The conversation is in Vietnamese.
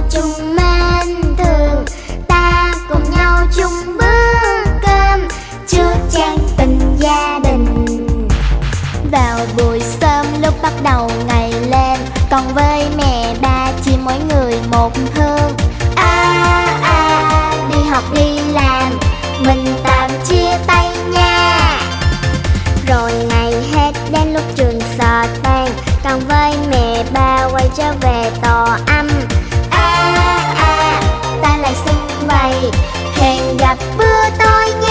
chung mến thương, ta cùng nhau chung bữa cơm, chứa chan tình gia đình. Vào buổi sớm lúc bắt đầu ngày lên, con với mẹ ba chia mỗi người một hương. Đi học đi làm, mình tạm chia tay nha. Rồi ngày hết đến lúc trường xờ tan, con với mẹ ba quay trở về tòa âm. Ta lại xung vầy, hẹn gặp bữa tối nha.